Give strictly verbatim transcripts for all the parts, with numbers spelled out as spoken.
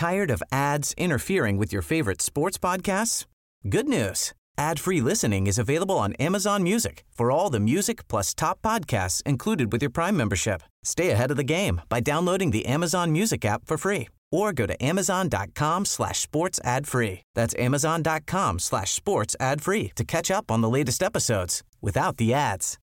Tired of ads interfering with your favorite sports podcasts? Good news. Ad-free listening is available on Amazon Music for all the music plus top podcasts included with your Prime membership. Stay ahead of the game by downloading the Amazon Music app for free or go to amazon.com slash sports ad free. That's amazon.com slash sports ad free to catch up on the latest episodes without the ads.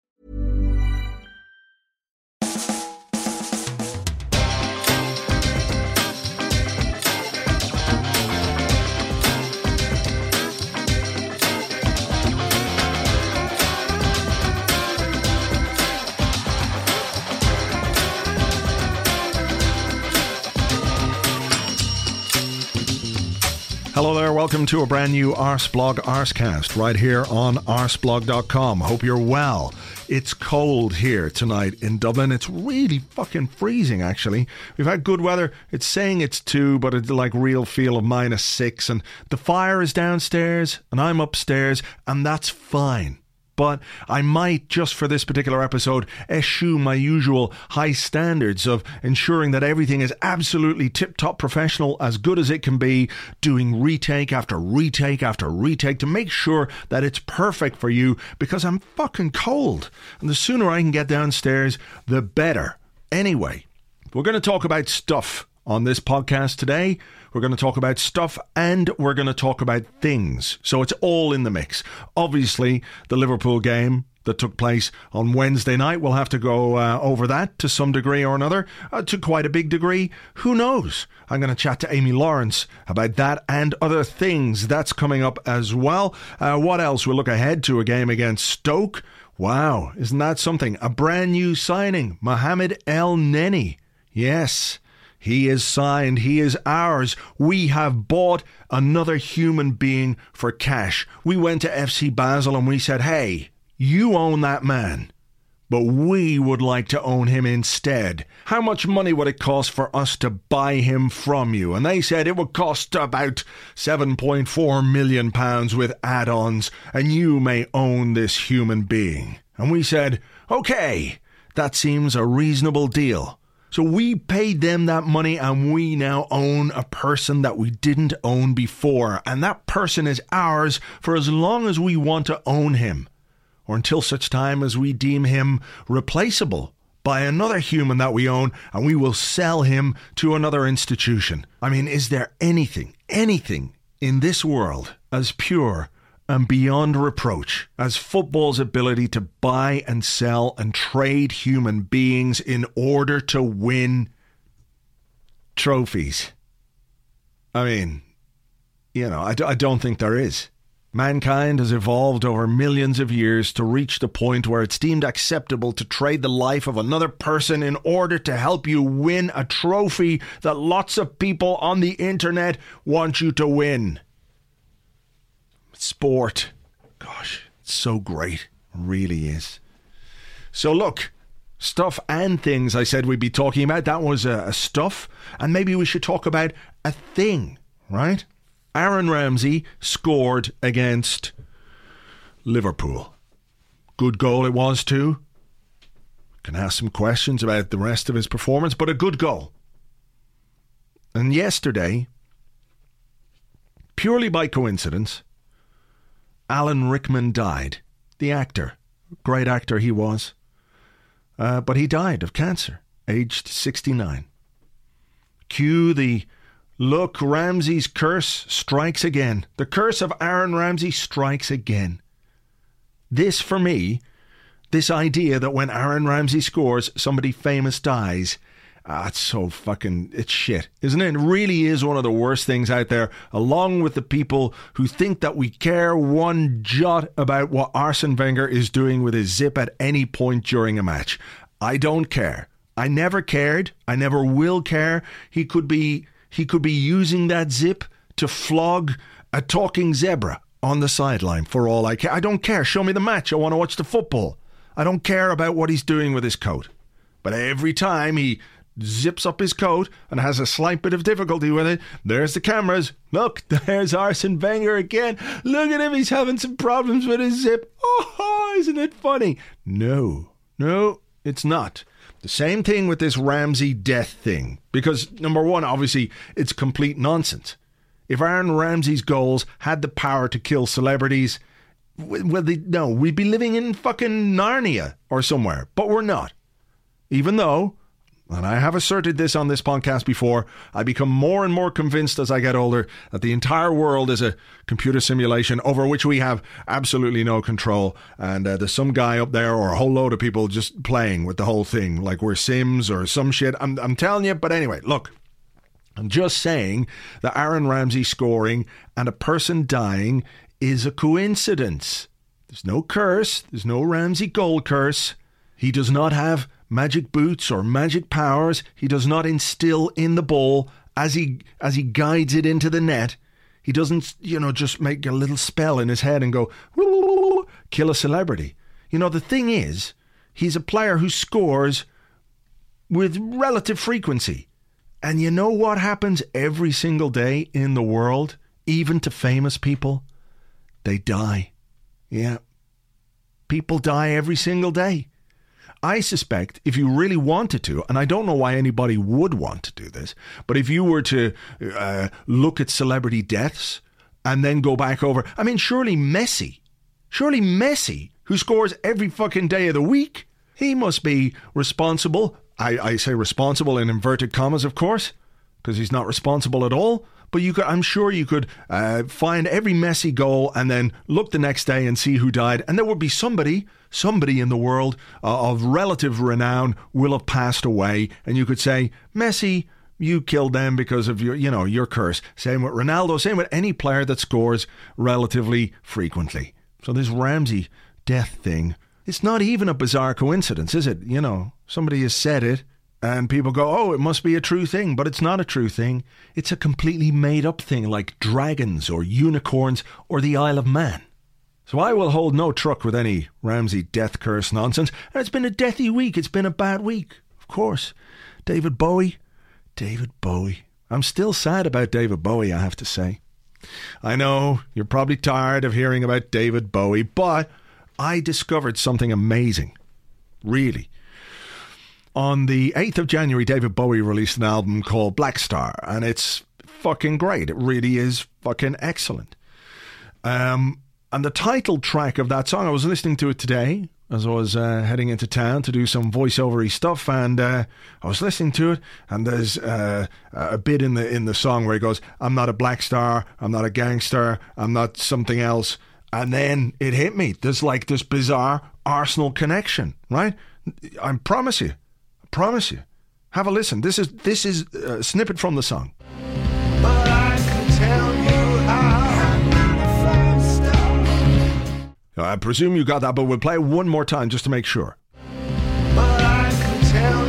Hello there, welcome to a brand new Arsblog Arscast right here on arsblog dot com. Hope you're well. It's cold here tonight in Dublin. It's really fucking freezing, actually. We've had good weather. It's saying it's two, but it's like real feel of minus six. And the fire is downstairs and I'm upstairs, and that's fine. But I might, just for this particular episode, eschew my usual high standards of ensuring that everything is absolutely tip-top professional, as good as it can be, doing retake after retake after retake to make sure that it's perfect for you, because I'm fucking cold. And the sooner I can get downstairs, the better. Anyway, we're going to talk about stuff on this podcast today. We're going to talk about stuff and we're going to talk about things. So it's all in the mix. Obviously, the Liverpool game that took place on Wednesday night, we'll have to go uh, over that to some degree or another, uh, to quite a big degree. Who knows? I'm going to chat to Amy Lawrence about that and other things. That's coming up as well. Uh, what else? We'll look ahead to a game against Stoke. Wow, isn't that something? A brand new signing, Mohamed El Neni. Yes. He is signed. He is ours. We have bought another human being for cash. We went to F C Basel and we said, hey, you own that man, but we would like to own him instead. How much money would it cost for us to buy him from you? And they said it would cost about seven point four million pounds with add-ons, and you may own this human being. And we said, okay, that seems a reasonable deal. So we paid them that money and we now own a person that we didn't own before. And that person is ours for as long as we want to own him, or until such time as we deem him replaceable by another human that we own, and we will sell him to another institution. I mean, is there anything, anything in this world as pure and beyond reproach as football's ability to buy and sell and trade human beings in order to win trophies? I mean, you know, I, d- I don't think there is. Mankind has evolved over millions of years to reach the point where it's deemed acceptable to trade the life of another person in order to help you win a trophy that lots of people on the internet want you to win. Sport. Gosh, it's so great. It really is. So look, stuff and things I said we'd be talking about. That was a, a stuff. And maybe we should talk about a thing, right? Aaron Ramsey scored against Liverpool. Good goal it was too. Can ask some questions about the rest of his performance, but a good goal. And yesterday, purely by coincidence, Alan Rickman died. The actor. Great actor he was. Uh, but he died of cancer, aged sixty-nine. Cue the look, Ramsey's curse strikes again. The curse of Aaron Ramsey strikes again. This, for me, this idea that when Aaron Ramsey scores, somebody famous dies. Ah, it's so fucking, it's shit, isn't it? It really is one of the worst things out there, along with the people who think that we care one jot about what Arsene Wenger is doing with his zip at any point during a match. I don't care. I never cared. I never will care. He could be, he could be using that zip to flog a talking zebra on the sideline for all I care. I don't care. Show me the match. I want to watch the football. I don't care about what he's doing with his coat. But every time he zips up his coat and has a slight bit of difficulty with it, there's the cameras. Look, there's Arsene Wenger again. Look at him, he's having some problems with his zip. Oh, isn't it funny? No, no, it's not. The same thing with this Ramsey death thing. Because, number one, obviously, it's complete nonsense. If Aaron Ramsey's goals had the power to kill celebrities, well, they, no, we'd be living in fucking Narnia or somewhere. But we're not. Even though, and I have asserted this on this podcast before, I become more and more convinced as I get older that the entire world is a computer simulation over which we have absolutely no control. And uh, there's some guy up there or a whole load of people just playing with the whole thing like we're Sims or some shit. I'm, I'm telling you. But anyway, look, I'm just saying that Aaron Ramsey scoring and a person dying is a coincidence. There's no curse. There's no Ramsey goal curse. He does not have magic boots or magic powers. He does not instill in the ball as he as he guides it into the net. He doesn't, you know, just make a little spell in his head and go, kill a celebrity. You know, the thing is, he's a player who scores with relative frequency. And you know what happens every single day in the world, even to famous people? They die. Yeah. People die every single day. I suspect if you really wanted to, and I don't know why anybody would want to do this, but if you were to uh, look at celebrity deaths and then go back over, I mean, surely Messi, surely Messi, who scores every fucking day of the week, he must be responsible. I, I say responsible in inverted commas, of course, because he's not responsible at all. But you could, I'm sure you could uh, find every Messi goal and then look the next day and see who died. And there would be somebody, somebody in the world uh, of relative renown will have passed away. And you could say, Messi, you killed them because of your, you know, your curse. Same with Ronaldo, same with any player that scores relatively frequently. So this Ramsey death thing, it's not even a bizarre coincidence, is it? You know, somebody has said it. And people go, oh, it must be a true thing. But it's not a true thing. It's a completely made-up thing like dragons or unicorns or the Isle of Man. So I will hold no truck with any Ramsey death curse nonsense. And it's been a deathy week. It's been a bad week, of course. David Bowie. David Bowie. I'm still sad about David Bowie, I have to say. I know you're probably tired of hearing about David Bowie, but I discovered something amazing. Really. On the eighth of January, David Bowie released an album called Black Star, and it's fucking great. It really is fucking excellent. Um, and the title track of that song, I was listening to it today as I was uh, heading into town to do some voiceover-y stuff, and uh, I was listening to it, and there's uh, a bit in the in the song where he goes, I'm not a black star, I'm not a gangster, I'm not something else. And then it hit me. There's like this bizarre Arsenal connection, right? I promise you. Promise you. Have a listen. This is this is a snippet from the song. But I can tell you I'm I presume you got that, but we'll play it one more time just to make sure. But I can tell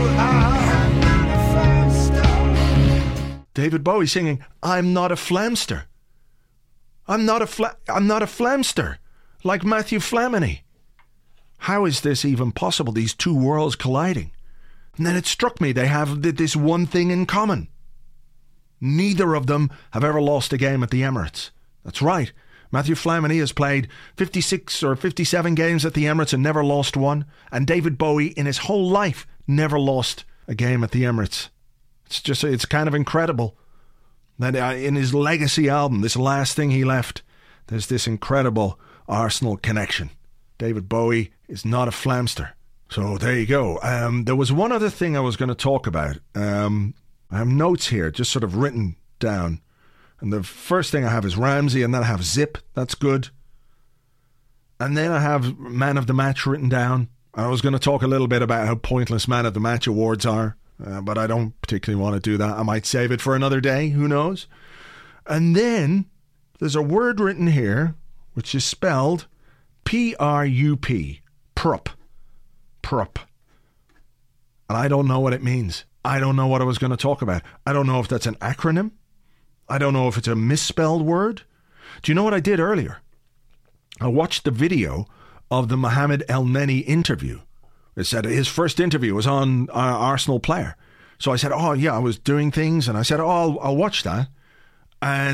you I'm David Bowie singing, I'm not a flamster. I'm not a fla- I'm not a flamster like Matthew Flamini. How is this even possible? These two worlds colliding. And then it struck me they have this one thing in common. Neither of them have ever lost a game at the Emirates. That's right. Matthew Flamini has played fifty-six or fifty-seven games at the Emirates and never lost one. And David Bowie, in his whole life, never lost a game at the Emirates. It's just, it's kind of incredible that in his legacy album, this last thing he left, there's this incredible Arsenal connection. David Bowie is not a flamster. So there you go. Um, there was one other thing I was going to talk about. Um, I have notes here, just sort of written down. And the first thing I have is Ramsey, and then I have Zip. That's good. And then I have Man of the Match written down. I was going to talk a little bit about how pointless Man of the Match awards are, uh, but I don't particularly want to do that. I might save it for another day. Who knows? And then there's a word written here, which is spelled P R U P. Prup. Prup. And I don't know what it means. I don't know what I was going to talk about. I don't know if that's an acronym. I don't know if it's a misspelled word. Do you know what I did earlier? I watched the video of the Mohamed El Neni interview. It said his first interview was on uh, Arsenal player. So I said, oh yeah, I was doing things, and I said, oh, I'll, I'll watch that. And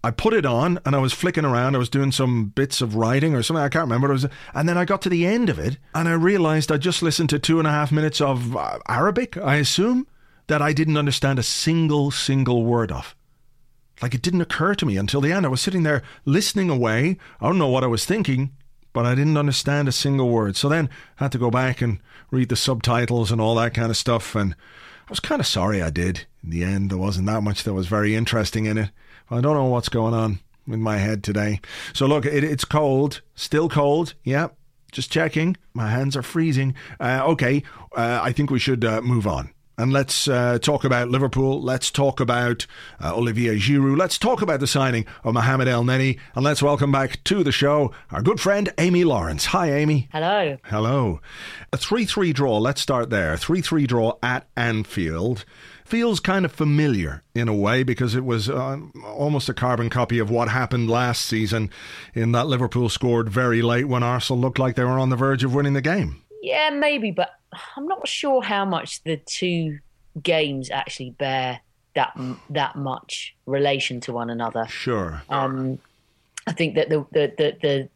I put it on and I was flicking around. I was doing some bits of writing or something. I can't remember. It was, and then I got to the end of it and I realised I just listened to two and a half minutes of uh, Arabic, I assume, that I didn't understand a single, single word of. Like, it didn't occur to me until the end. I was sitting there listening away. I don't know what I was thinking, but I didn't understand a single word. So then I had to go back and read the subtitles and all that kind of stuff. And I was kind of sorry I did. In the end, there wasn't that much that was very interesting in it. I don't know what's going on with my head today. So look, it, it's cold, still cold. Yeah, just checking. My hands are freezing. Uh, okay, uh, I think we should uh, move on. And let's uh, talk about Liverpool. Let's talk about uh, Olivier Giroud. Let's talk about the signing of Mohamed El Neni. And let's welcome back to the show our good friend Amy Lawrence. Hi, Amy. Hello. Hello. A three three draw. Let's start there. three three draw at Anfield. Feels kind of familiar in a way because it was uh, almost a carbon copy of what happened last season in that Liverpool scored very late when Arsenal looked like they were on the verge of winning the game. Yeah, maybe, but I'm not sure how much the two games actually bear that that much relation to one another. Sure. Um, I think that the the the the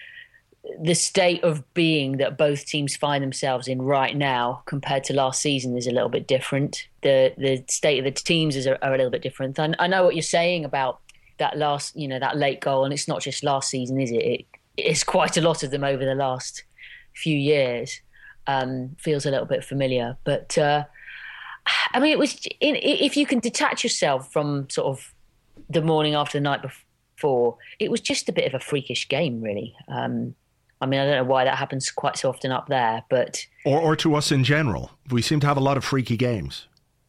the state of being that both teams find themselves in right now compared to last season is a little bit different. The the state of the teams is are, are a little bit different. I, I know what you're saying about that last, you know, that late goal, and it's not just last season, is it? it it's quite a lot of them over the last few years. Um, feels a little bit familiar, but uh, I mean, it was in, if you can detach yourself from sort of the morning after the night before, it was just a bit of a freakish game, really. Um, I mean, I don't know why that happens quite so often up there, but... Or, or to us in general. We seem to have a lot of freaky games.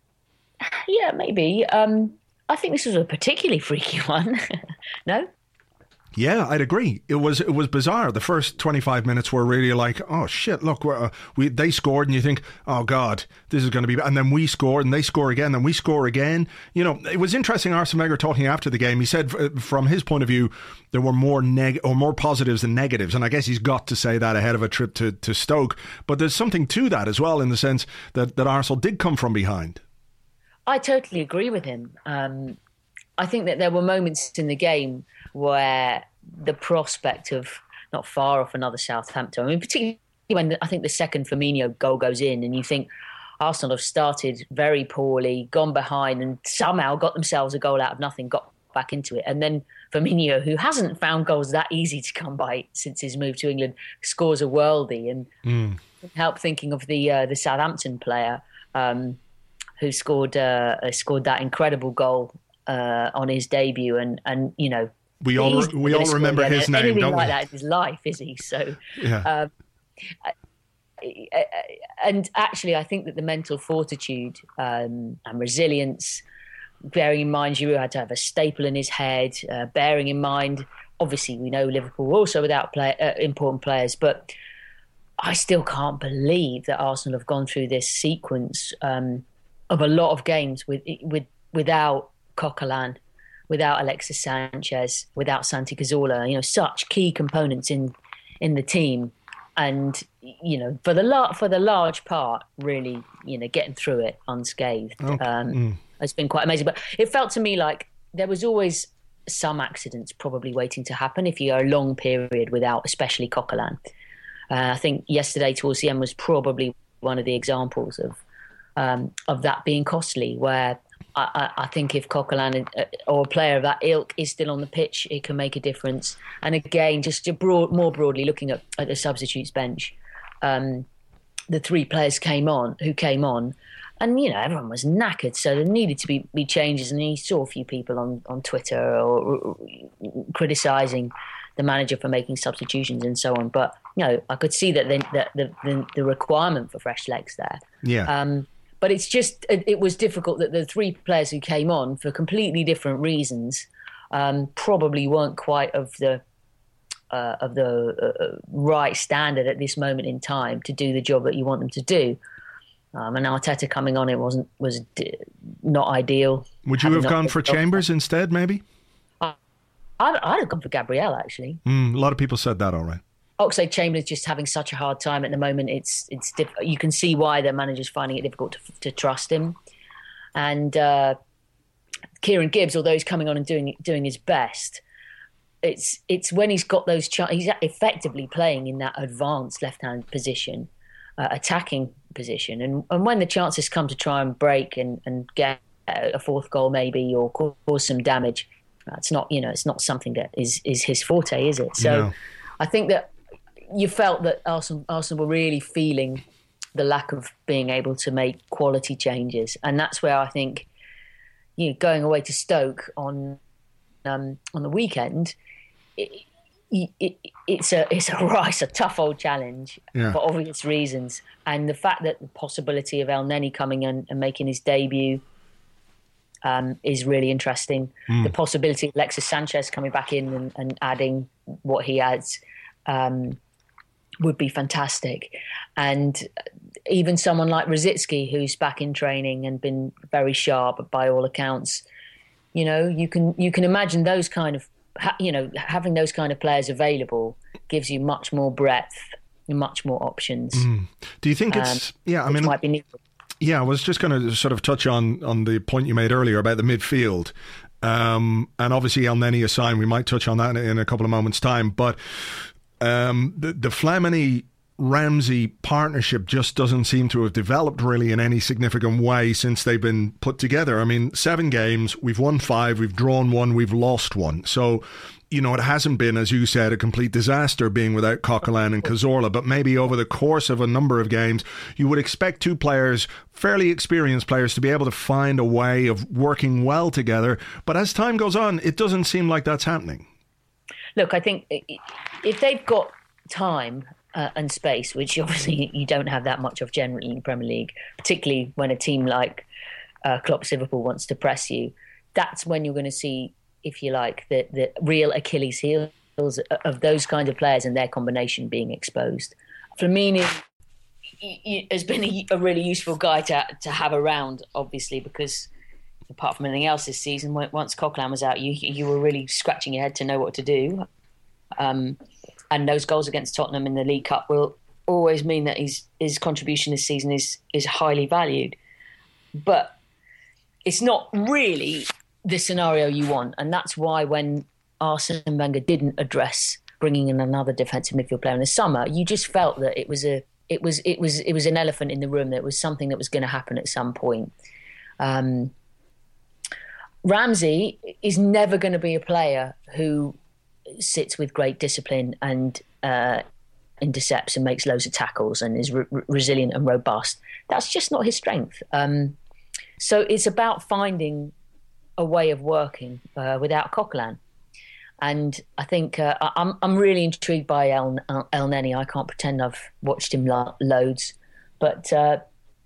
Yeah, maybe. Um, I think this was a particularly freaky one. No? Yeah, I'd agree. It was it was bizarre. The first twenty-five minutes were really like, oh shit, look, we're, uh, we they scored, and you think, oh god, this is going to be, and then we scored, and they score again, and we score again. You know, it was interesting. Arsene Wenger talking after the game, he said, from his point of view, there were more neg or more positives than negatives, and I guess he's got to say that ahead of a trip to to Stoke. But there's something to that as well, in the sense that that Arsenal did come from behind. I totally agree with him. Um, I think that there were moments in the game where the prospect of not far off another Southampton, I mean, particularly when the, I think the second Firmino goal goes in and you think Arsenal have started very poorly, gone behind and somehow got themselves a goal out of nothing, got back into it. And then Firmino, who hasn't found goals that easy to come by since his move to England, scores a worldie. And mm. help thinking of the uh, the Southampton player um, who scored uh, scored that incredible goal uh, on his debut. And, and you know, We all re- we all remember his name, anything don't like we? that in his life, is he? So, yeah. Um, and actually, I think that the mental fortitude um, and resilience, bearing in mind Giroud had to have a staple in his head, uh, bearing in mind, obviously, we know Liverpool were also without play, uh, important players, but I still can't believe that Arsenal have gone through this sequence um, of a lot of games with with without Coquelin, without Alexis Sanchez, without Santi Cazorla, you know, such key components in in the team, and you know, for the la- for the large part, really, you know, getting through it unscathed. Okay. Um, mm. It's been quite amazing. But it felt to me like there was always some accidents probably waiting to happen if you are a long period without, especially Coquelin. Uh, I think yesterday towards the end was probably one of the examples of um, of that being costly, where I, I think if Coquelin or a player of that ilk is still on the pitch, it can make a difference. And again, just to broad, more broadly looking at, at the substitutes bench, um, the three players came on who came on, and you know everyone was knackered, so there needed to be, be changes. And you saw a few people on, on Twitter or, or criticising the manager for making substitutions and so on. But you know, I could see that the the, the, the requirement for fresh legs there. Yeah. Um, But it's just, it, it was difficult that the three players who came on for completely different reasons um, probably weren't quite of the uh, of the uh, right standard at this moment in time to do the job that you want them to do. Um, and Arteta coming on, it wasn't was d- not ideal. Would you have gone for Chambers instead, maybe? I, I'd, I'd have gone for Gabriel, actually. Mm, a lot of people said that, all right. Oxlade-Chamberlain's just having such a hard time at the moment. It's it's diff- you can see why the manager's finding it difficult to, to trust him, and uh, Kieran Gibbs, although he's coming on and doing doing his best, it's it's when he's got those ch- he's effectively playing in that advanced left-hand position, uh, attacking position, and and when the chances come to try and break and, and get a fourth goal maybe or cause some damage, it's not you know it's not something that is is his forte, is it? So No. I think that you felt that Arsenal Arsenal were really feeling the lack of being able to make quality changes, and that's where I think, you know, going away to Stoke on um, on the weekend, it, it, it's a it's a it's a tough old challenge yeah. for obvious reasons, and the fact that the possibility of El Neni coming in and making his debut um, is really interesting. Mm. The possibility of Alexis Sanchez coming back in and, and adding what he adds um, would be fantastic, and even someone like Rosicky, who's back in training and been very sharp by all accounts. You know, you can you can imagine those kind of, you know, having those kind of players available gives you much more breadth, much more options. Mm. Do you think it's, um, yeah, I mean, might be needed. Yeah, I was just going to sort of touch on, on the point you made earlier about the midfield. Um, and obviously El Neni assigned, we might touch on that in, in a couple of moments' time. But um, the, the Flamini Ramsey partnership just doesn't seem to have developed really in any significant way since they've been put together. I mean, seven games, we've won five, we've drawn one, we've lost one. So, you know, it hasn't been, as you said, a complete disaster being without Coquelin and Cazorla, but maybe over the course of a number of games, you would expect two players, fairly experienced players, to be able to find a way of working well together. But as time goes on, it doesn't seem like that's happening. Look, I think if they've got time uh, and space, which obviously you don't have that much of generally in the Premier League, particularly when a team like uh, Klopp's Liverpool wants to press you, that's when you're going to see, if you like, the, the real Achilles heels of those kind of players and their combination being exposed. Flamini has been a, a really useful guy to to have around, obviously, because apart from anything else this season, once Coquelin was out, you you were really scratching your head to know what to do. Um, and those goals against Tottenham in the League Cup will always mean that his his contribution this season is is highly valued. But it's not really the scenario you want, and that's why when Arsene Wenger didn't address bringing in another defensive midfield player in the summer, you just felt that it was a it was it was it was an elephant in the room. That it was something that was going to happen at some point. Um, Ramsey is never going to be a player who sits with great discipline and uh, intercepts and makes loads of tackles and is re- resilient and robust. That's just not his strength. Um, so it's about finding a way of working uh, without Coquelin. And I think uh, I'm I'm really intrigued by El, El Neni. I can't pretend I've watched him lo- loads, but uh,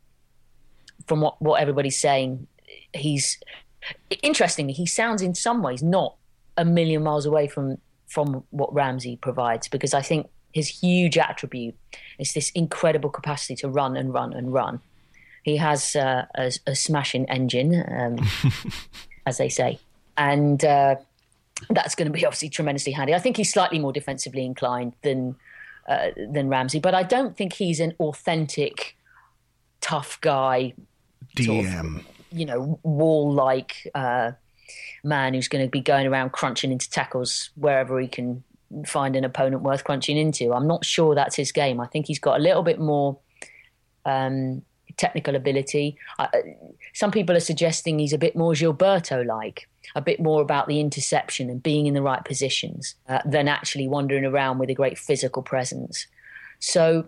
from what, what everybody's saying, he's interestingly, he sounds in some ways not a million miles away from from what Ramsey provides, because I think his huge attribute is this incredible capacity to run and run and run. He has uh, a, a smashing engine, um, as they say, and uh, that's going to be obviously tremendously handy. I think he's slightly more defensively inclined than uh, than Ramsey, but I don't think he's an authentic tough guy, D M, sort of, you know, wall-like uh, man who's going to be going around crunching into tackles wherever he can find an opponent worth crunching into. I'm not sure that's his game. I think he's got a little bit more um, technical ability. Uh, some people are suggesting he's a bit more Gilberto-like, a bit more about the interception and being in the right positions uh, than actually wandering around with a great physical presence. So,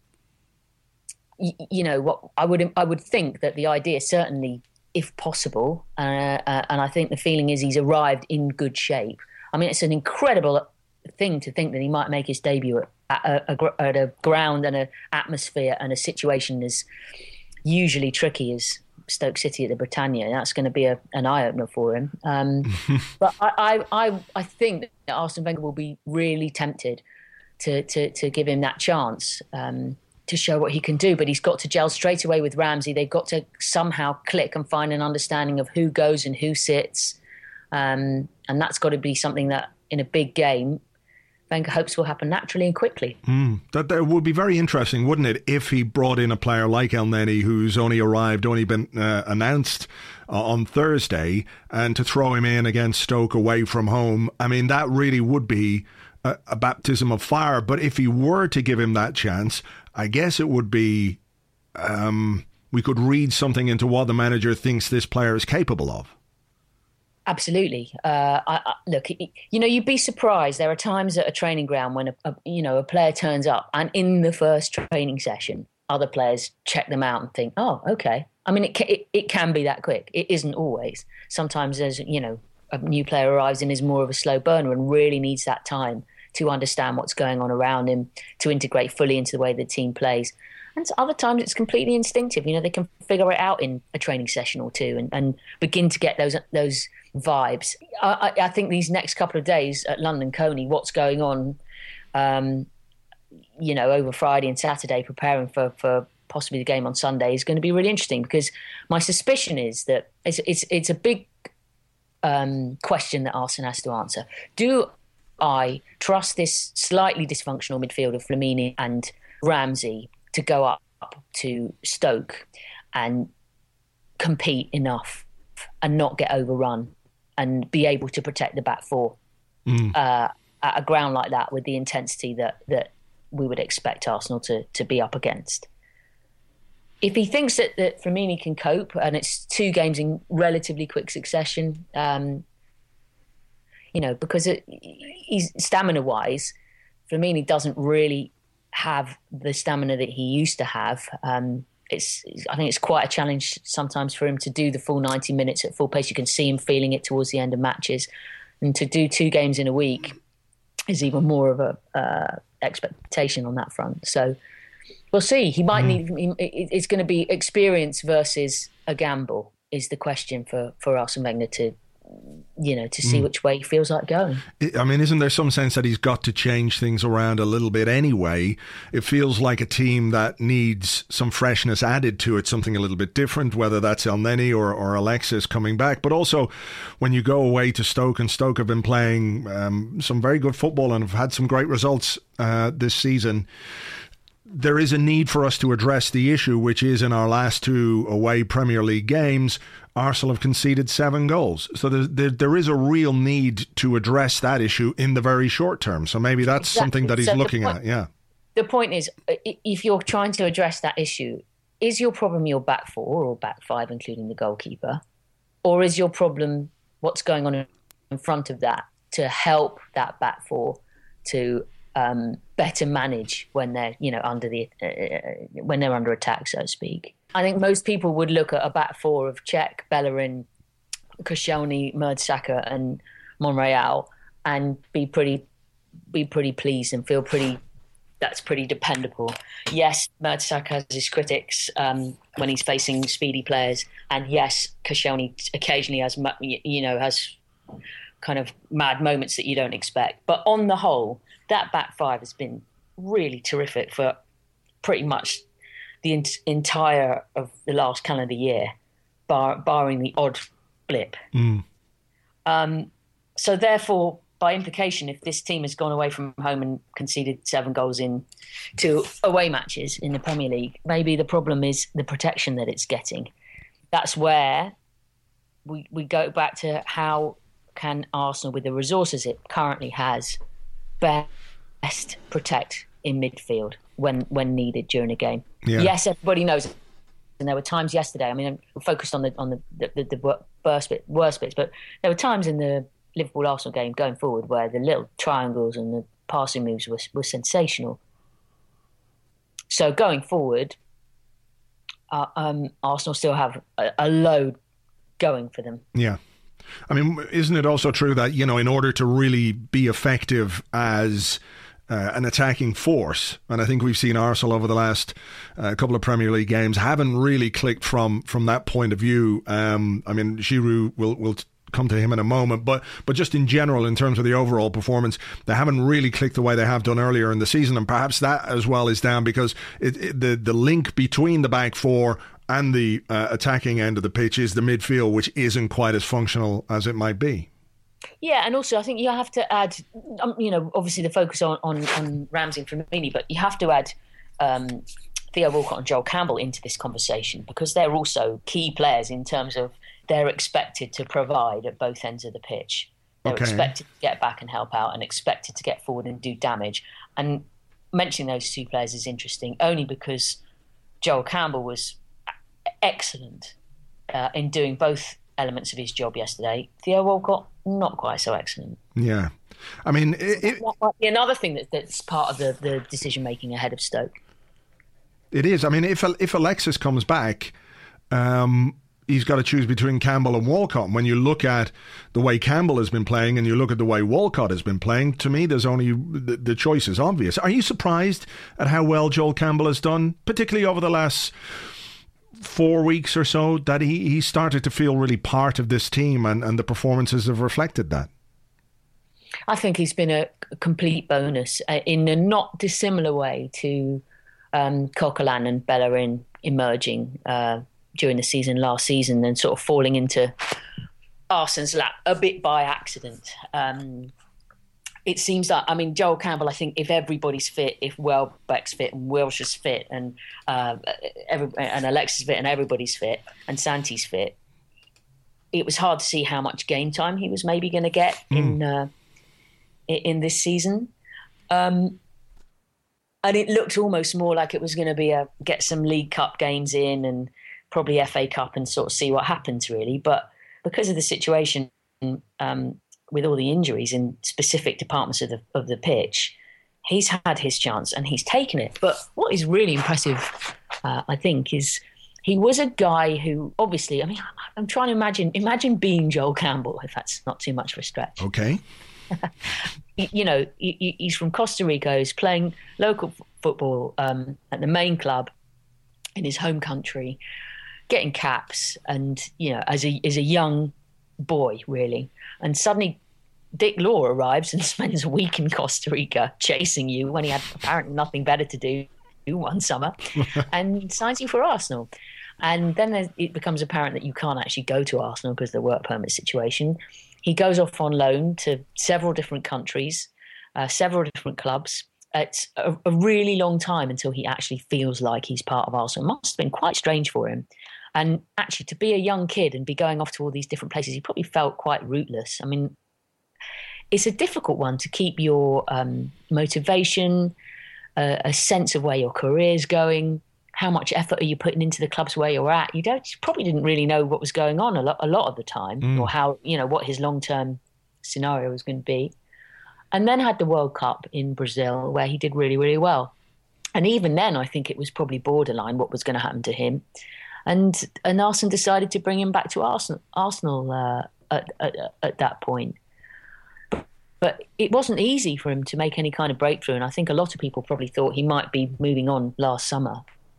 y- you know, what I would I would think that the idea, certainly, if possible, uh, uh, and I think the feeling is he's arrived in good shape. I mean, it's an incredible thing to think that he might make his debut at a, a, at a ground and an atmosphere and a situation as usually tricky as Stoke City at the Britannia. That's going to be a, an eye-opener for him. Um, but I, I, I, I think that Arsene Wenger will be really tempted to, to, to give him that chance um, to show what he can do. But he's got to gel straight away with Ramsey. They've got to somehow click and find an understanding of who goes and who sits. Um, and that's got to be something that, in a big game, Wenger hopes will happen naturally and quickly. Mm, that, that would be very interesting, wouldn't it, if he brought in a player like Elneny, who's only arrived, only been uh, announced uh, on Thursday, and to throw him in against Stoke away from home. I mean, that really would be a, a baptism of fire. But if he were to give him that chance, I guess it would be, um, we could read something into what the manager thinks this player is capable of. Absolutely. Uh, I, I, look, you know, you'd be surprised. There are times at a training ground when a, a you know a player turns up, and in the first training session, other players check them out and think, "Oh, okay." I mean, it it, it can be that quick. It isn't always. Sometimes there's you know a new player arrives and is more of a slow burner and really needs that time to understand what's going on around him, to integrate fully into the way the team plays. And other times it's completely instinctive. You know, they can figure it out in a training session or two and, and begin to get those those vibes. I, I think these next couple of days at London Coney, what's going on, um, you know, over Friday and Saturday, preparing for, for possibly the game on Sunday is going to be really interesting, because my suspicion is that it's it's, it's a big um, question that Arsene has to answer. Do I trust this slightly dysfunctional midfield of Flamini and Ramsey to go up to Stoke and compete enough and not get overrun and be able to protect the back four mm. uh, at a ground like that with the intensity that that we would expect Arsenal to to be up against? If he thinks that, that Flamini can cope, and it's two games in relatively quick succession, um, you know, because it, he's stamina-wise, Flamini doesn't really have the stamina that he used to have. Um, it's, I think it's quite a challenge sometimes for him to do the full ninety minutes at full pace. You can see him feeling it towards the end of matches, and to do two games in a week is even more of a uh, expectation on that front. So we'll see. He might mm. need. It's going to be experience versus a gamble is the question for for Arsene Wenger to, you know, to see mm. which way he feels like going. I mean, isn't there some sense that he's got to change things around a little bit anyway? It feels like a team that needs some freshness added to it, something a little bit different, whether that's Elneny or, or Alexis coming back. But also, when you go away to Stoke, and Stoke have been playing um, some very good football and have had some great results uh, this season, there is a need for us to address the issue, which is in our last two away Premier League games, Arsenal have conceded seven goals. So there, there, there is a real need to address that issue in the very short term. So maybe that's exactly. something that he's so looking point, at, yeah. The point is, if you're trying to address that issue, is your problem your back four or back five, including the goalkeeper? Or is your problem what's going on in front of that to help that back four to um, better manage when they're, you know, under the uh, when they're under attack, so to speak? I think most people would look at a back four of Cech, Bellerin, Koscielny, Mertesacker and Monreal and be pretty be pretty pleased and feel pretty that's pretty dependable. Yes, Mertesacker has his critics um, when he's facing speedy players, and yes, Koscielny occasionally has you know has kind of mad moments that you don't expect. But on the whole, that back five has been really terrific for pretty much the in- entire of the last calendar year, bar- barring the odd blip. Mm. Um, so therefore, by implication, if this team has gone away from home and conceded seven goals in two away matches in the Premier League, maybe the problem is the protection that it's getting. That's where we we go back to how can Arsenal, with the resources it currently has, best protect in midfield when when needed during a game. Yeah. Yes, everybody knows it. And there were times yesterday, I mean, I'm focused on the on the, the, the worst, bit, worst bits, but there were times in the Liverpool-Arsenal game going forward where the little triangles and the passing moves were, were sensational. So going forward, uh, um, Arsenal still have a, a load going for them. Yeah. I mean, isn't it also true that, you know, in order to really be effective as uh, an attacking force, and I think we've seen Arsenal over the last uh, couple of Premier League games haven't really clicked from from that point of view. Um, I mean, Giroud will will come to him in a moment, but but just in general, in terms of the overall performance, they haven't really clicked the way they have done earlier in the season, and perhaps that as well is down because it, it, the the link between the back four and the uh, attacking end of the pitch is the midfield, which isn't quite as functional as it might be. Yeah, and also I think you have to add, um, you know, obviously the focus on, on, on Ramsey and Firmino, but you have to add um, Theo Walcott and Joel Campbell into this conversation because they're also key players in terms of they're expected to provide at both ends of the pitch. They're okay. expected to get back and help out and expected to get forward and do damage. And mentioning those two players is interesting only because Joel Campbell was excellent uh, in doing both elements of his job yesterday. Theo Walcott, not quite so excellent. Yeah. I mean... It, it, that might be another thing that, that's part of the, the decision-making ahead of Stoke. It is. I mean, if if Alexis comes back, um, he's got to choose between Campbell and Walcott. And when you look at the way Campbell has been playing and you look at the way Walcott has been playing, to me, there's only... The, the choice is obvious. Are you surprised at how well Joel Campbell has done, particularly over the last... four weeks or so, that he, he started to feel really part of this team and, and the performances have reflected that? I think he's been a complete bonus uh, in a not dissimilar way to um, Coquelin and Bellerin emerging uh, during the season last season and sort of falling into Arsene's lap a bit by accident. Um, It seems that, I mean, Joel Campbell, I think if everybody's fit, if Welbeck's fit and Wilshere's fit and uh, every, and Alexis is fit and everybody's fit and Santi's fit, it was hard to see how much game time he was maybe going to get mm. in uh, in this season. Um, and it looked almost more like it was going to be a get some League Cup games in and probably F A Cup and sort of see what happens, really. But because of the situation... Um, with all the injuries in specific departments of the of the pitch, he's had his chance and he's taken it. But what is really impressive, uh, I think, is he was a guy who obviously, I mean, I'm trying to imagine, imagine being Joel Campbell, if that's not too much of a stretch. Okay. You know, he's from Costa Rica, he's playing local f- football um, at the main club in his home country, getting caps and, you know, as a as a young boy, really. And suddenly Dick Law arrives and spends a week in Costa Rica chasing you when he had apparently nothing better to do one summer and signs you for Arsenal. And then it becomes apparent that you can't actually go to Arsenal because of the work permit situation. He goes off on loan to several different countries, uh, several different clubs. It's a, a really long time until he actually feels like he's part of Arsenal. It must have been quite strange for him. And actually, to be a young kid and be going off to all these different places, he probably felt quite rootless. I mean, it's a difficult one to keep your um, motivation, uh, a sense of where your career's going, how much effort are you putting into the clubs where you're at. You don't you probably didn't really know what was going on a lot, a lot of the time, mm. or how, you know, what his long-term scenario was going to be. And then had the World Cup in Brazil where he did really, really well. And even then, I think it was probably borderline what was going to happen to him. And and Arsene decided to bring him back to Arsenal, Arsenal uh, at, at, at that point. But, but it wasn't easy for him to make any kind of breakthrough. And I think a lot of people probably thought he might be moving on last summer.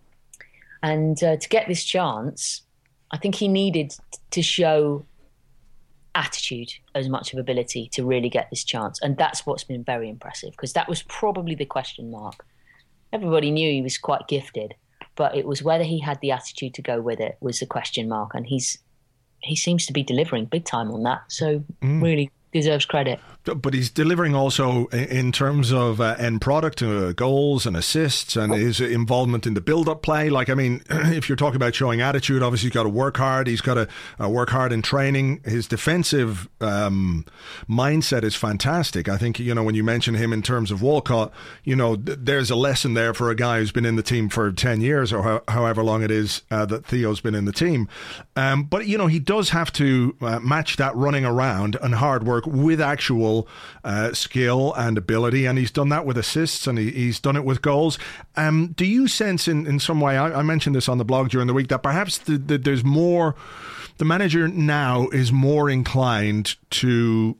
And uh, to get this chance, I think he needed to show attitude as much of ability to really get this chance. And that's what's been very impressive, because that was probably the question mark. Everybody knew he was quite gifted, but it was whether he had the attitude to go with it was the question mark. And he's he seems to be delivering big time on that. So mm. really deserves credit. But he's delivering also in terms of uh, end product, uh, goals and assists, and his involvement in the build-up play. Like, I mean, if you're talking about showing attitude, obviously he's got to work hard. He's got to uh, work hard in training. His defensive um, mindset is fantastic. I think, you know, when you mention him in terms of Walcott, you know, th- there's a lesson there for a guy who's been in the team for ten years or ho- however long it is uh, that Theo's been in the team. Um, but, you know, he does have to uh, match that running around and hard work with actual Uh, skill and ability, and he's done that with assists, and he, he's done it with goals. Um, do you sense in, in some way, I, I mentioned this on the blog during the week, that perhaps the, the, there's more, the manager now is more inclined to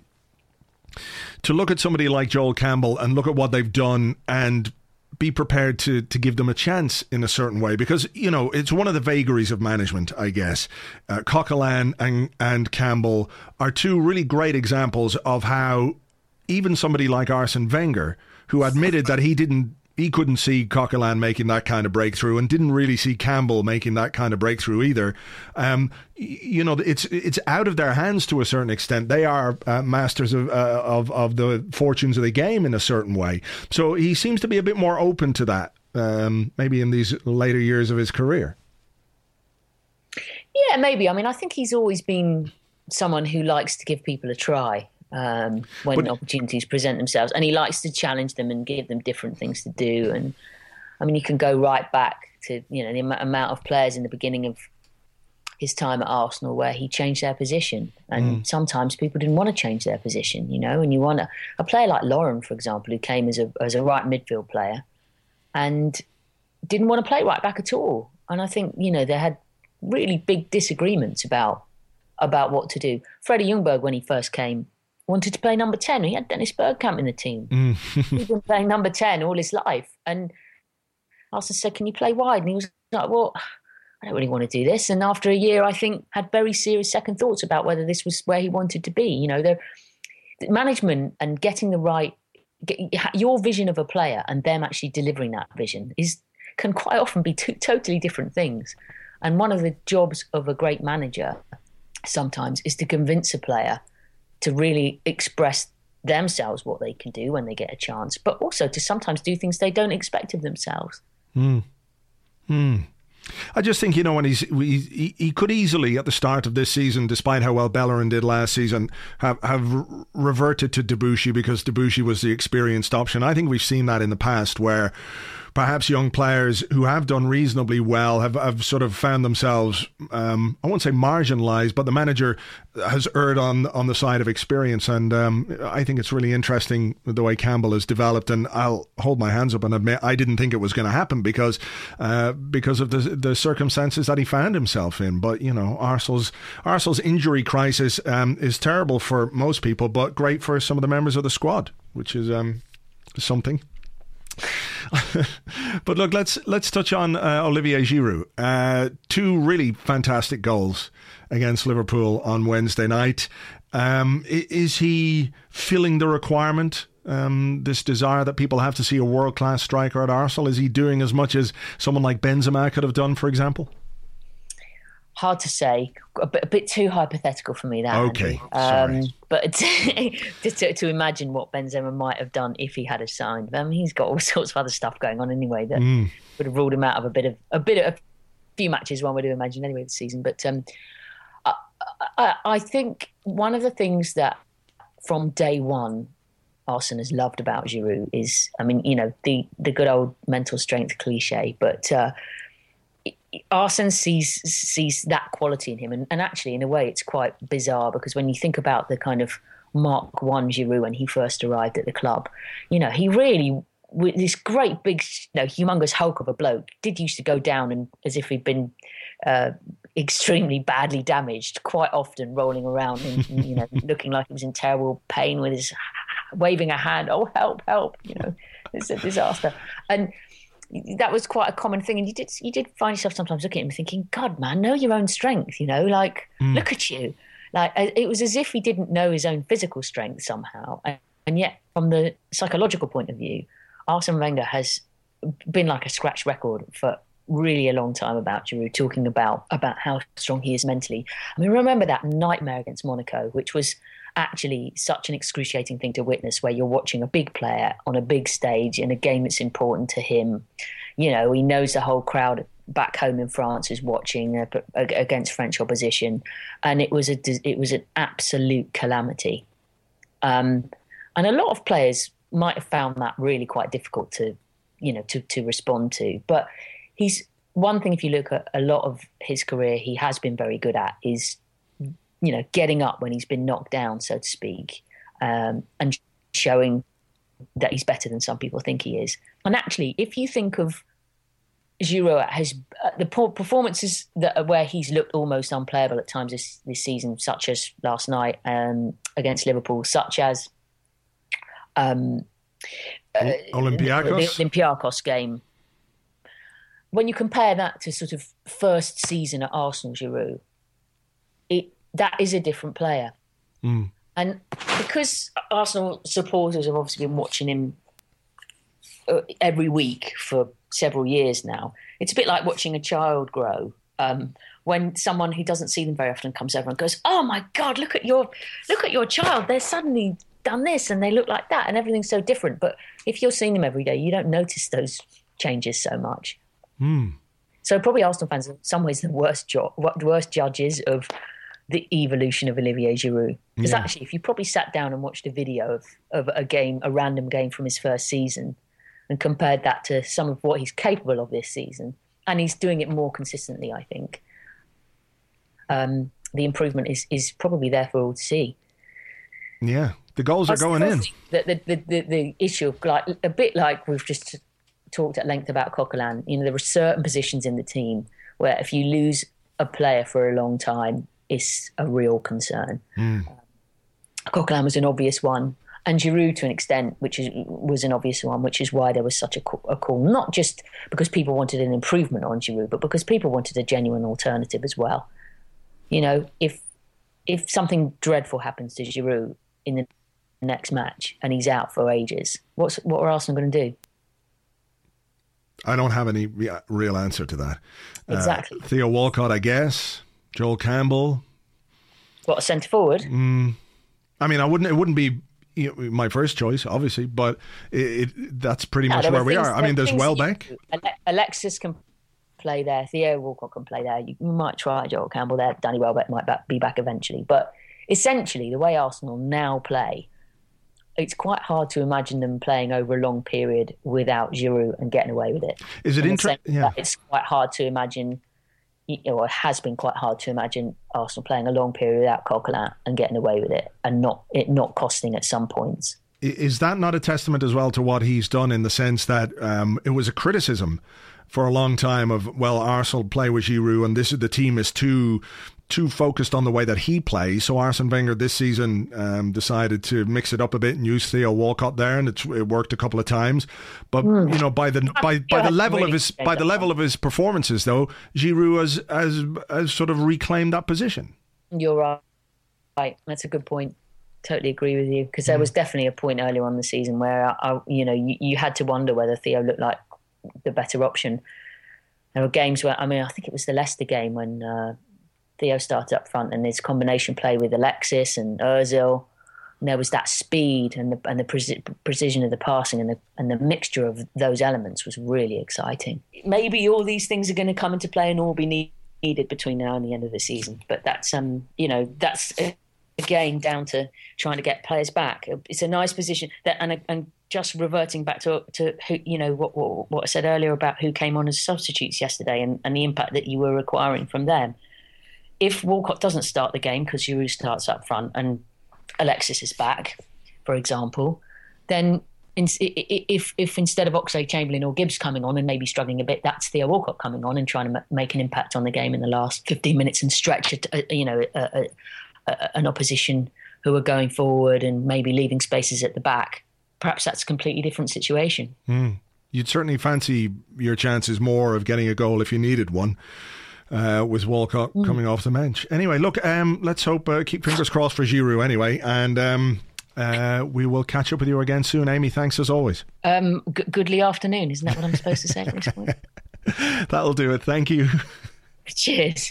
to look at somebody like Joel Campbell and look at what they've done and be prepared to to give them a chance in a certain way? Because, you know, it's one of the vagaries of management, I guess. Uh, Coquelin and, and Campbell are two really great examples of how even somebody like Arsene Wenger, who admitted that he didn't he couldn't see Coquelin making that kind of breakthrough, and didn't really see Campbell making that kind of breakthrough either. Um, you know, it's it's out of their hands to a certain extent. They are uh, masters of, uh, of of the fortunes of the game in a certain way. So he seems to be a bit more open to that, um, maybe in these later years of his career. Yeah, maybe. I mean, I think he's always been someone who likes to give people a try. Um, when but, opportunities present themselves, and he likes to challenge them and give them different things to do. And I mean, you can go right back to, you know, the am- amount of players in the beginning of his time at Arsenal where he changed their position, and mm. sometimes people didn't want to change their position, you know. And you want a, a player like Lauren, for example, who came as a as a right midfield player and didn't want to play right back at all. And I think, you know, they had really big disagreements about about what to do. Freddie Ljungberg, when he first came, wanted to play number ten. He had Dennis Bergkamp in the team. Mm. He'd been playing number ten all his life. And Arsenal said, can you play wide? And he was like, well, I don't really want to do this. And after a year, I think, had very serious second thoughts about whether this was where he wanted to be. You know, the, the management and getting the right, get, your vision of a player and them actually delivering that vision is can quite often be two totally different things. And one of the jobs of a great manager sometimes is to convince a player to really express themselves, what they can do when they get a chance, but also to sometimes do things they don't expect of themselves. Hmm. Hmm. I just think, you know, when he's he, he could easily at the start of this season, despite how well Bellerin did last season, have have reverted to Debuchy because Debuchy was the experienced option. I think we've seen that in the past where perhaps young players who have done reasonably well have, have sort of found themselves, um, I won't say marginalised, but the manager has erred on on the side of experience. And um, I think it's really interesting the way Campbell has developed. And I'll hold my hands up and admit I didn't think it was going to happen because uh, because of the the circumstances that he found himself in. But, you know, Arsenal's, Arsenal's injury crisis um, is terrible for most people, but great for some of the members of the squad, which is um, something. But look, let's let's touch on uh, Olivier Giroud. Uh, two really fantastic goals against Liverpool on Wednesday night. Um, is he filling the requirement, um, this desire that people have to see a world-class striker at Arsenal? Is he doing as much as someone like Benzema could have done, for example? Hard to say. A bit, a bit too hypothetical for me, that. Okay, um, but just to, to imagine what Benzema might have done if he had a signed. I mean, he's got all sorts of other stuff going on anyway that mm. would have ruled him out of a bit of a bit of a few matches. One would have imagined anyway this season. But um, I, I, I think one of the things that from day one Arsene has loved about Giroud is, I mean, you know, the the good old mental strength cliche, but. Uh, Arsene sees sees that quality in him, and, and actually, in a way, it's quite bizarre because when you think about the kind of Mark One Giroud when he first arrived at the club, you know, he really, with this great big, you know, humongous hulk of a bloke, did used to go down and as if he'd been uh, extremely badly damaged, quite often rolling around and, you know, looking like he was in terrible pain with his waving a hand, oh help, help, you know, it's a disaster. And that was quite a common thing, and you did you did find yourself sometimes looking at him thinking, God, man, know your own strength, you know, like mm. look at you. Like it was as if he didn't know his own physical strength somehow, and, and yet from the psychological point of view, Arsene Wenger has been like a scratch record for really a long time about Giroud, talking about about how strong he is mentally. I mean, remember that nightmare against Monaco, which was actually such an excruciating thing to witness, where you're watching a big player on a big stage in a game that's important to him. You know, he knows the whole crowd back home in France is watching uh, against French opposition, and it was a it was an absolute calamity. Um, and a lot of players might have found that really quite difficult to, you know, to to respond to. But he's one thing. If you look at a lot of his career, he has been very good at is, you know, getting up when he's been knocked down, so to speak, um, and showing that he's better than some people think he is. And actually, if you think of Giroud, his uh, the performances that where he's looked almost unplayable at times this, this season, such as last night um, against Liverpool, such as um, uh, Olympiacos, the Olympiacos game. When you compare that to sort of first season at Arsenal, Giroud, it that is a different player. Mm. And because Arsenal supporters have obviously been watching him every week for several years now. It's a bit like watching a child grow. Um, when someone who doesn't see them very often comes over and goes, "Oh my God, look at your look at your child! They're suddenly done this and they look like that, and everything's so different." But if you're seeing them every day, you don't notice those changes so much. Mm. So probably Arsenal fans are in some ways the worst jo- worst judges of the evolution of Olivier Giroud. Because Yeah. actually, if you probably sat down and watched a video of, of a game, a random game from his first season, and compared that to some of what he's capable of this season, and he's doing it more consistently, I think, um, the improvement is is probably there for all to see. Yeah, the goals are going in. The, the, the, the, the issue of, like, a bit like we've just talked at length about Coquelin, you know, there are certain positions in the team where if you lose a player for a long time, it's a real concern. Mm. Um, Coquelin was an obvious one, and Giroud to an extent, which is, was an obvious one, which is why there was such a call, a call, not just because people wanted an improvement on Giroud, but because people wanted a genuine alternative as well. You know, if if something dreadful happens to Giroud in the next match and he's out for ages, what's what are Arsenal going to do? I don't have any re- real answer to that. Exactly. Uh, Theo Walcott, I guess. Joel Campbell. What, a centre forward? Mm, I mean, I wouldn't. It wouldn't be you know, my first choice, obviously, but it, it, that's pretty No, much there where are we things- are. I there mean, are there's things that you Welbeck. do. Ale- Alexis can play there. Theo Walcott can play there. You might try Joel Campbell there. Danny Welbeck might back, be back eventually. But essentially, the way Arsenal now play, it's quite hard to imagine them playing over a long period without Giroud and getting away with it. Is it In the interesting? same way Yeah. that It's quite hard to imagine, you know, it has been quite hard to imagine Arsenal playing a long period without Coquelin and getting away with it and not it not costing at some points. I- Is that not a testament as well to what he's done in the sense that um, it was a criticism for a long time of, well, Arsenal play with Giroud and this is the team is too too focused on the way that he plays. So Arsene Wenger this season um, decided to mix it up a bit and use Theo Walcott there, and it's, it worked a couple of times. But Mm. you know, by the by by the level of really his by the level of his performances, though, Giroud has has, has sort of reclaimed that position. You're right. Right, that's a good point. Totally agree with you, because there was definitely a point earlier on in the season where I, I, you know you, you had to wonder whether Theo looked like the better option. There were games where, I mean, I think it was the Leicester game when uh, Theo started up front and his combination play with Alexis and Ozil, and there was that speed and the and the preci- precision of the passing and the and the mixture of those elements was really exciting. Maybe all these things are going to come into play and all be need, needed between now and the end of the season, but that's um you know that's again down to trying to get players back. It's a nice position that and and just reverting back to to who you know what what, what I said earlier about who came on as substitutes yesterday and, and the impact that you were requiring from them. If Walcott doesn't start the game because Giroud starts up front and Alexis is back, for example, then in, if if instead of Oxlade-Chamberlain or Gibbs coming on and maybe struggling a bit, that's Theo Walcott coming on and trying to make an impact on the game in the last fifteen minutes and stretch it, uh, you know, a, a, a, an opposition who are going forward and maybe leaving spaces at the back. Perhaps that's a completely different situation. Mm. You'd certainly fancy your chances more of getting a goal if you needed one. Uh, with Walcott mm. coming off the bench. Anyway, look, um, let's hope, uh, keep fingers crossed for Giroud anyway, and um, uh, we will catch up with you again soon. Amy, thanks as always. Um, g- goodly afternoon, isn't that what I'm supposed to say at this point? That'll do it. Thank you. Cheers.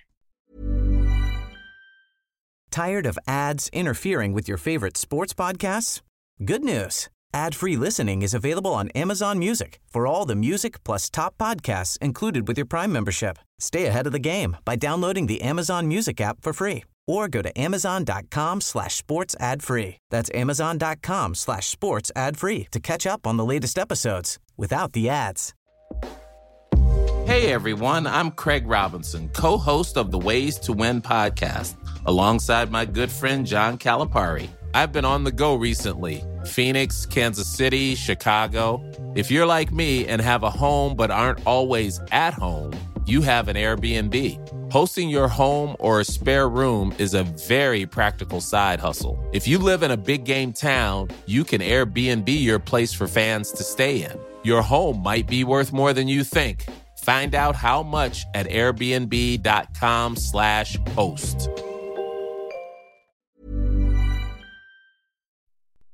Tired of ads interfering with your favorite sports podcasts? Good news. Ad-free listening is available on Amazon Music for all the music plus top podcasts included with your Prime membership. Stay ahead of the game by downloading the Amazon Music app for free or go to amazon.com slash sports ad free. That's amazon.com slash sports ad free to catch up on the latest episodes without the ads. Hey everyone, I'm Craig Robinson, co-host of the Ways to Win podcast, alongside my good friend John Calipari. I've been on the go recently. Phoenix, Kansas City, Chicago. If you're like me and have a home but aren't always at home, you have an Airbnb. Hosting your home or a spare room is a very practical side hustle. If you live in a big game town, you can Airbnb your place for fans to stay in. Your home might be worth more than you think. Find out how much at airbnb.com slash host.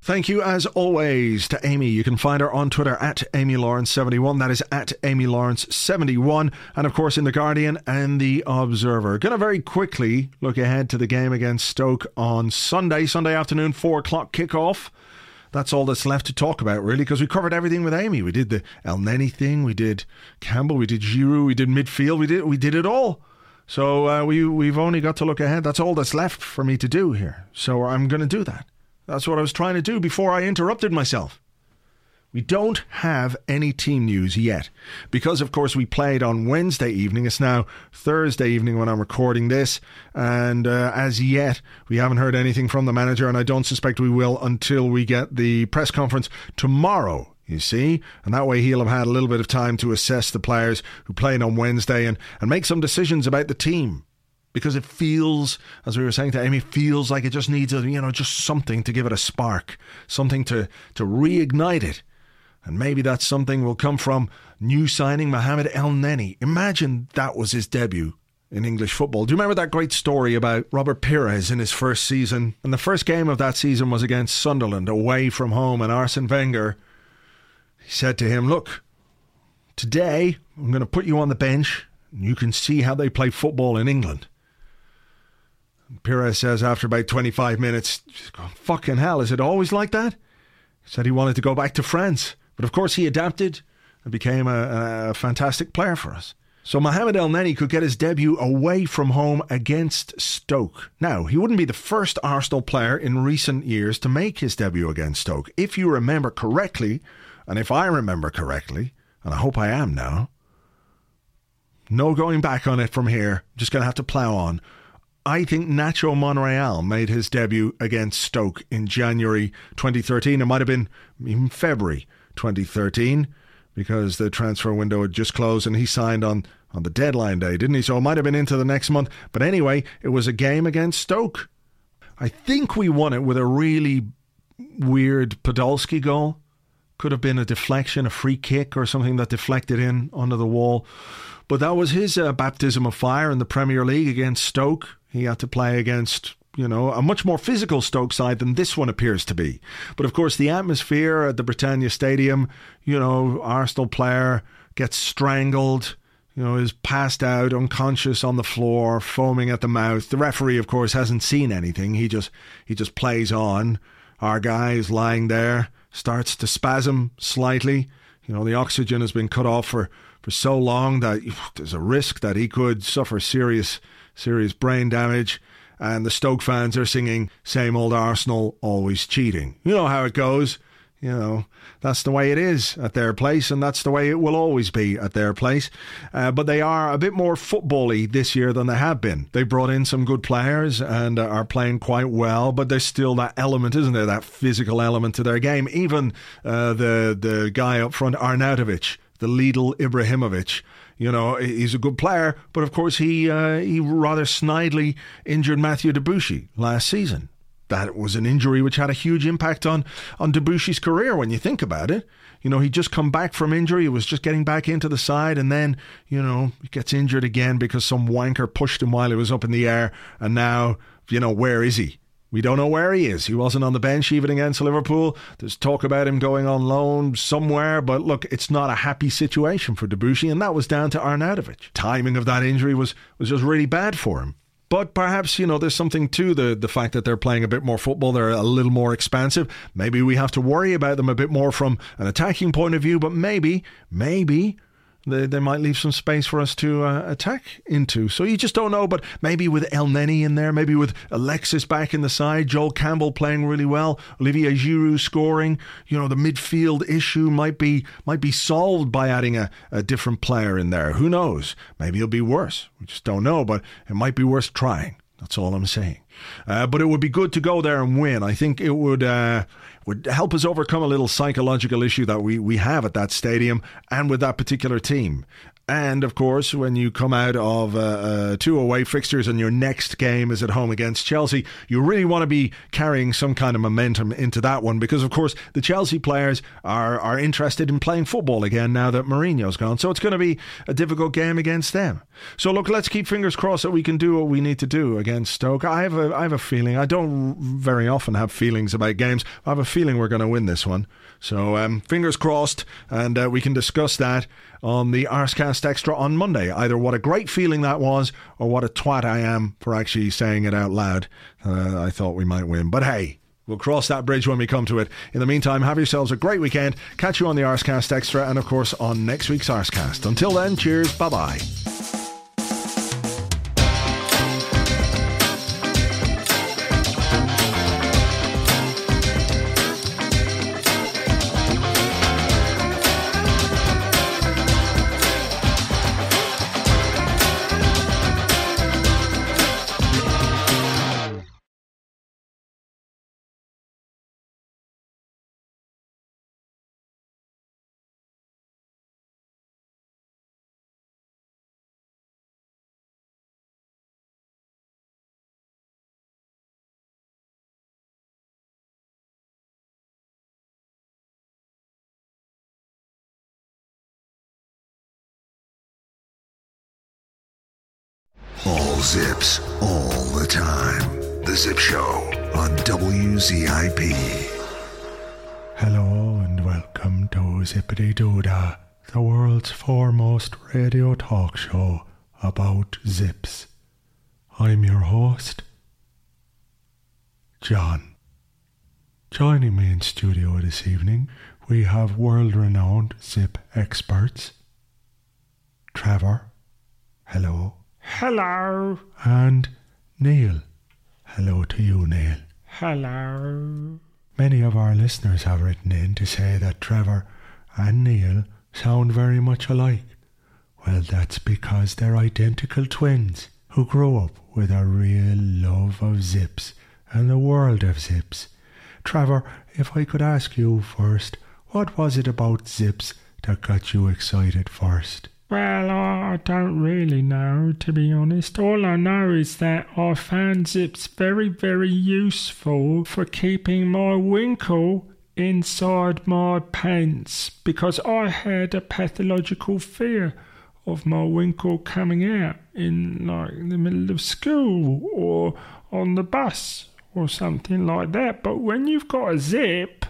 Thank you, as always, to Amy. You can find her on Twitter at Amy Lawrence seventy-one. That is at Amy Lawrence seventy-one. And, of course, in The Guardian and The Observer. Going to very quickly look ahead to the game against Stoke on Sunday. Sunday afternoon, four o'clock kickoff. That's all that's left to talk about, really, because we covered everything with Amy. We did the El Neni thing. We did Campbell. We did Giroud. We did midfield. We did we did it all. So uh, we, we've only got to look ahead. That's all that's left for me to do here. So I'm going to do that. That's what I was trying to do before I interrupted myself. We don't have any team news yet because, of course, we played on Wednesday evening. It's now Thursday evening when I'm recording this. And uh, as yet, we haven't heard anything from the manager, and I don't suspect we will until we get the press conference tomorrow, you see. And that way he'll have had a little bit of time to assess the players who played on Wednesday and, and make some decisions about the team. Because it feels, as we were saying to Amy, feels like it just needs, a, you know, just something to give it a spark, something to, to reignite it. And maybe that something will come from new signing Mohamed El Neni. Imagine that was his debut in English football. Do you remember that great story about Robert Pires in his first season? And the first game of that season was against Sunderland, away from home. And Arsene Wenger, he said to him, look, today I'm going to put you on the bench and you can see how they play football in England. Pires says after about twenty-five minutes, fucking hell, is it always like that? He said he wanted to go back to France. But of course he adapted and became a, a fantastic player for us. So Mohamed El Neni could get his debut away from home against Stoke. Now, he wouldn't be the first Arsenal player in recent years to make his debut against Stoke. If you remember correctly, and if I remember correctly, and I hope I am now, no going back on it from here, I'm just going to have to plough on. I think Nacho Monreal made his debut against Stoke in January twenty thirteen. It might have been even February twenty thirteen because the transfer window had just closed and he signed on, on the deadline day, didn't he? So it might have been into the next month. But anyway, it was a game against Stoke. I think we won it with a really weird Podolski goal. Could have been a deflection, a free kick or something that deflected in under the wall. But that was his uh, baptism of fire in the Premier League against Stoke. He had to play against, you know, a much more physical Stoke side than this one appears to be. But of course, the atmosphere at the Britannia Stadium, you know, Arsenal player gets strangled, you know, is passed out, unconscious on the floor, foaming at the mouth. The referee, of course, hasn't seen anything. He just he just plays on. Our guy is lying there, starts to spasm slightly. You know, the oxygen has been cut off for, for so long that there's a risk that he could suffer serious serious brain damage, and the Stoke fans are singing same old Arsenal, always cheating. You know how it goes. You know, that's the way it is at their place, and that's the way it will always be at their place. Uh, but they are a bit more football-y this year than they have been. They brought in some good players and uh, are playing quite well, but there's still that element, isn't there, that physical element to their game. Even uh, the, the guy up front, Arnautovic, the Lidl Ibrahimovic, you know, he's a good player, but of course he uh, he rather snidely injured Mathieu Debuchy last season. That was an injury which had a huge impact on, on Debuchy's career when you think about it. You know, he'd just come back from injury, he was just getting back into the side, and then, you know, he gets injured again because some wanker pushed him while he was up in the air, and now, you know, where is he? We don't know where he is. He wasn't on the bench even against Liverpool. There's talk about him going on loan somewhere. But look, it's not a happy situation for Debuchy, and that was down to Arnautovic. Timing of that injury was, was just really bad for him. But perhaps, you know, there's something to the, the fact that they're playing a bit more football. They're a little more expansive. Maybe we have to worry about them a bit more from an attacking point of view. But maybe, maybe... They, they might leave some space for us to uh, attack into. So you just don't know, but maybe with El Neni in there, maybe with Alexis back in the side, Joel Campbell playing really well, Olivier Giroud scoring, you know, the midfield issue might be might be solved by adding a, a different player in there. Who knows? Maybe it'll be worse. We just don't know, but it might be worth trying. That's all I'm saying. Uh, but it would be good to go there and win. I think it would uh, would help us overcome a little psychological issue that we, we have at that stadium and with that particular team. And, of course, when you come out of uh, uh, two away fixtures and your next game is at home against Chelsea, you really want to be carrying some kind of momentum into that one because, of course, the Chelsea players are, are interested in playing football again now that Mourinho's gone. So it's going to be a difficult game against them. So, look, let's keep fingers crossed that we can do what we need to do against Stoke. I have a, I have a feeling, I don't very often have feelings about games, I have a feeling we're going to win this one. So, um, fingers crossed, and uh, we can discuss that on the Arscast Extra on Monday. Either what a great feeling that was or what a twat I am for actually saying it out loud. Uh, I thought we might win. But hey, we'll cross that bridge when we come to it. In the meantime, have yourselves a great weekend. Catch you on the Arscast Extra and, of course, on next week's Arscast. Until then, cheers. Bye-bye. All zips, all the time. The Zip Show on W Z I P. Hello and welcome to Zippity Doodah, the world's foremost radio talk show about zips. I'm your host, John. Joining me in studio this evening, we have world-renowned zip experts, Trevor. Hello. Hello. And Neil. Hello to you, Neil. Hello. Many of our listeners have written in to say that Trevor and Neil sound very much alike. Well, that's because they're identical twins who grew up with a real love of zips and the world of zips. Trevor, if I could ask you first, what was it about zips that got you excited first? Well, I don't really know, to be honest. All I know is that I found zips very, very useful for keeping my winkle inside my pants because I had a pathological fear of my winkle coming out in like the middle of school or on the bus or something like that. But when you've got a zip,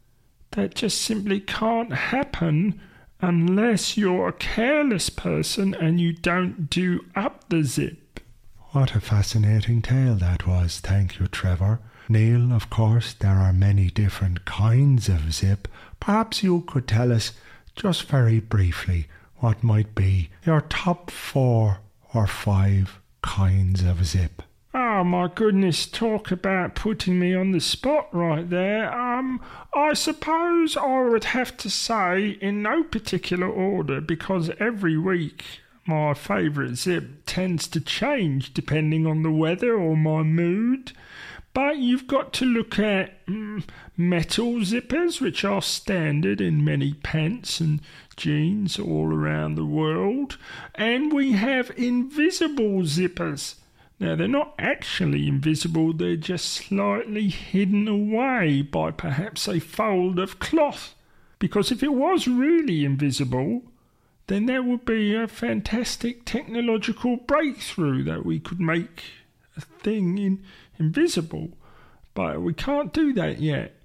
that just simply can't happen unless you're a careless person and you don't do up the zip. What a fascinating tale that was. Thank you, Trevor. Neil, of course, there are many different kinds of zip. Perhaps you could tell us, just very briefly, what might be your top four or five kinds of zip. Oh my goodness, talk about putting me on the spot right there. Um, I suppose I would have to say in no particular order because every week my favourite zip tends to change depending on the weather or my mood. But you've got to look at mm, metal zippers, which are standard in many pants and jeans all around the world. And we have invisible zippers. Now, they're not actually invisible, they're just slightly hidden away by perhaps a fold of cloth. Because if it was really invisible, then that would be a fantastic technological breakthrough that we could make a thing in, invisible. But we can't do that yet.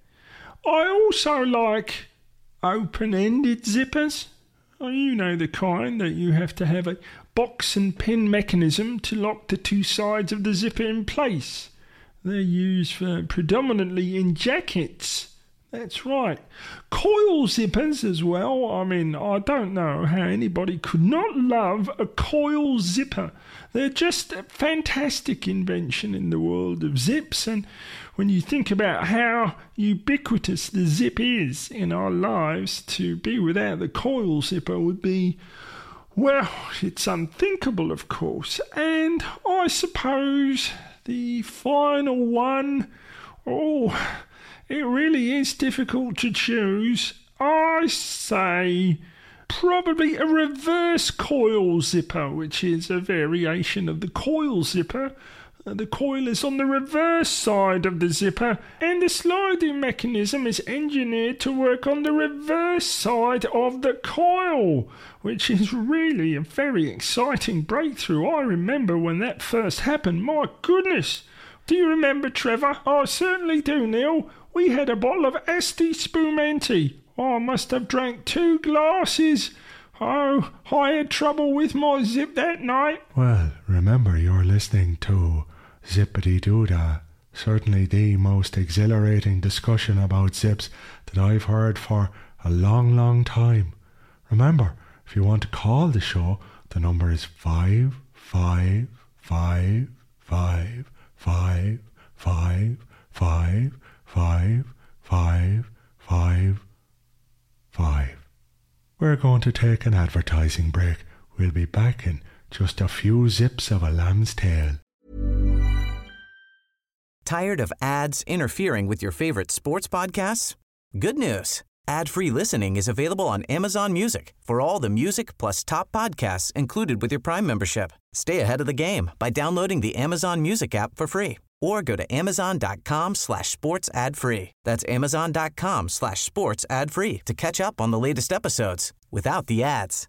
I also like open-ended zippers. Oh, you know the kind that you have to have a box and pin mechanism to lock the two sides of the zipper in place. They're used for predominantly in jackets. That's right. Coil zippers as well. I mean, I don't know how anybody could not love a coil zipper. They're just a fantastic invention in the world of zips. And when you think about how ubiquitous the zip is in our lives, to be without the coil zipper would be, well, it's unthinkable, of course. And I suppose the final one, oh, it really is difficult to choose. I say probably a reverse coil zipper, which is a variation of the coil zipper. Uh, the coil is on the reverse side of the zipper, and the sliding mechanism is engineered to work on the reverse side of the coil, which is really a very exciting breakthrough. I remember when that first happened. My goodness! Do you remember, Trevor? I certainly do, Neil. We had a bottle of Asti Spumante. I must have drank two glasses. Oh, I had trouble with my zip that night. Well, remember, you're listening to Zippity Doodah, certainly the most exhilarating discussion about zips that I've heard for a long, long time. Remember, if you want to call the show, the number is five five five five five five five five five five five. We're going to take an advertising break. We'll be back in just a few zips of a lamb's tail. Tired of ads interfering with your favorite sports podcasts? Good news. Ad-free listening is available on Amazon Music for all the music plus top podcasts included with your Prime membership. Stay ahead of the game by downloading the Amazon Music app for free or go to amazon.com slash sports ad free. That's amazon.com slash sports ad free to catch up on the latest episodes without the ads.